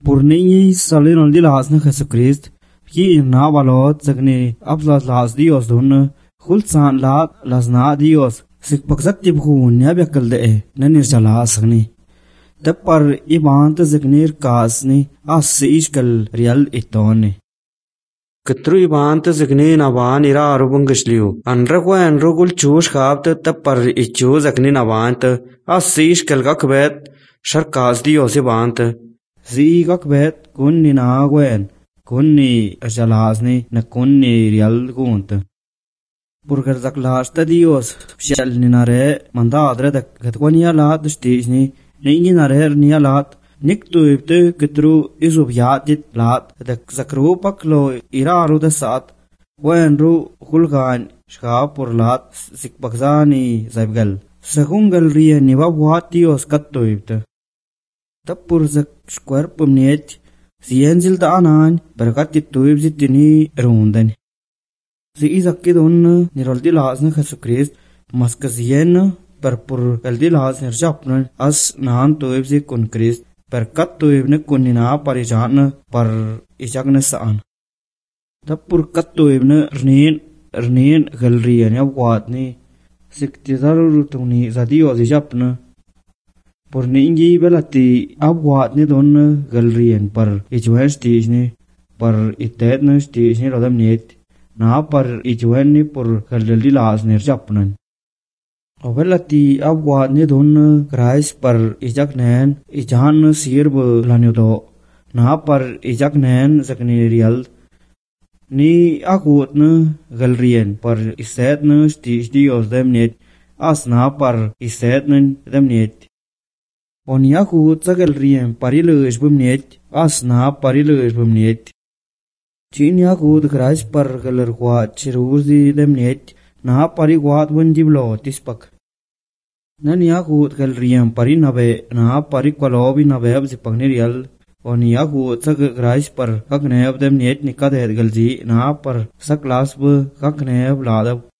Purniyi salin on di las na Jesucrist, ki na balot zagne ablas las Dios dun, khulsan las na Dios, sik pakzak tib khun ya bekal de na nirjalas ni. Tapar ibant zagnir kasni as ishkal real itone. Katru ibant zagne naban ira arubungashliu. Anragwa anrugul chush khabt tapar ichu zagne nabant as ishkal gakbet sharkas Dios ibant. Zi gakbet kunni naagwen, kunni jalasni na kunni real gunt. Purgar zaklasta Dios, shal ninare mandadre da gatwania lat stisni, ningi narer nia lat, niktu ibte kitru izubyatit lat, da zakru paklo iraru da saat, wenru hulgan shkapur lat sikbakzani zaibgal. Sakungal ria nibabwat Dios kattu ibte. Tapur zak cuerpo mniet, sienzil da anan, berkati tuib zitini rundan. Si izakidun niroldi lasna Jesucrist, maska zien per pur kaldi las nirjapnan as naan tuib zi kun Christ, per kat tuib ne kunina parijan par ijagna saan. Tapur kat tuib ne rnin galriyan yabwatni, siktizaru tuni zadio zijapna, Purningi belati abwat ni don galrian par ichwen stijni, par itetna stijni rodam niet, na par ichwen ni por galdi las nirjapnan. O belati abwat ni don Christ par ijaknen, ijan sirb lanyudo, na par ijaknen zakni real, ni akutna galrian par isetna stij Dios dem niet, as na par isetna dem niet. On yakut zagal riem parilush bumniet, asna parilush bumniet. Chin yakut Christ par galar kwat chiruzi demniet, na pariguat wundiblo tispak. Nan yakut gal riem parinabe, na parikwalobi nabeb zipagnirial, on yakut zagal Christ par kakneb demniet nikadet galzi, na par saklasb kakneb ladab